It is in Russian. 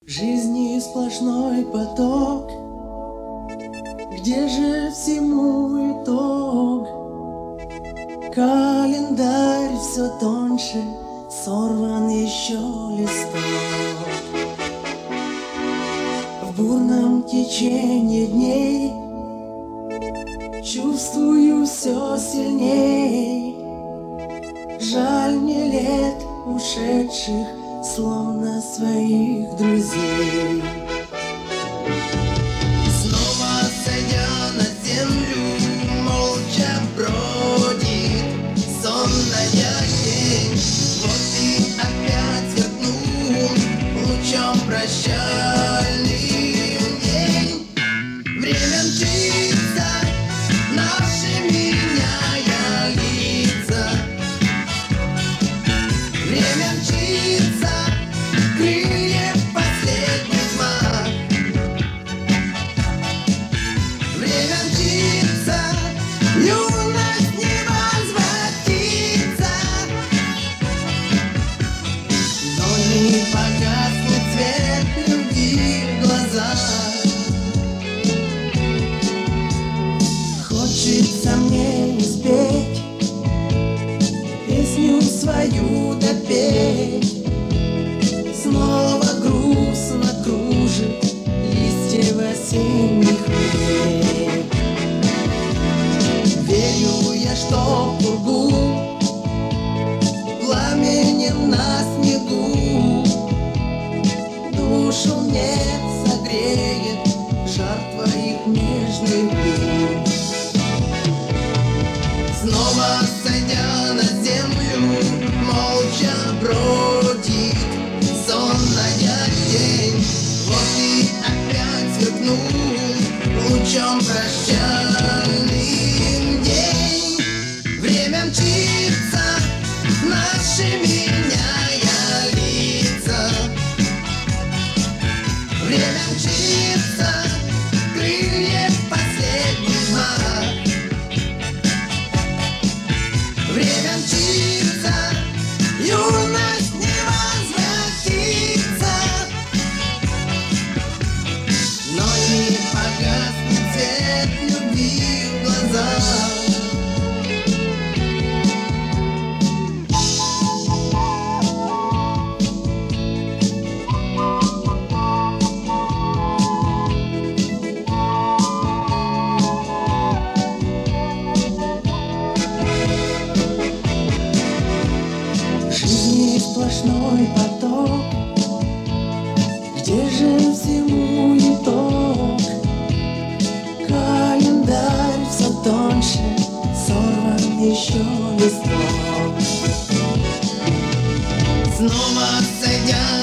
В жизни сплошной поток, где же всему итог? Календарь все тоньше, сорван еще листок. В бурном течении дней чувствую все сильней. Жаль мне лет ушедших, словно своих друзей. Снова сойдя на землю, молча бродит сонная тень. Вот и опять сверкнул лучом прощальный день. Время мчится, наши меняя лица. Время мчится, крылья последних мах. Время мчится, юность не возвратится. Но не погаснет свет любви в глазах. Хочется мне спеть песню свою допеть. Снова грустно кружит листья в осенних лет. Верю я, что в пургу пламенем на снегу Душу мне согреет жар твоих нежных губ. снова сойдя на землю, молча бродит сонная тень. Вот и опять сверкнул лучом прощальный день. Время мчится, наши меняя лица. Время мчится, крылья последних мах. Время мчится, юность не возвратится. Но не погаснет свет любви в глазах. В жизни сплошной поток, где же всему итог? Календарь все тоньше, сорван еще листок. Снова сойдя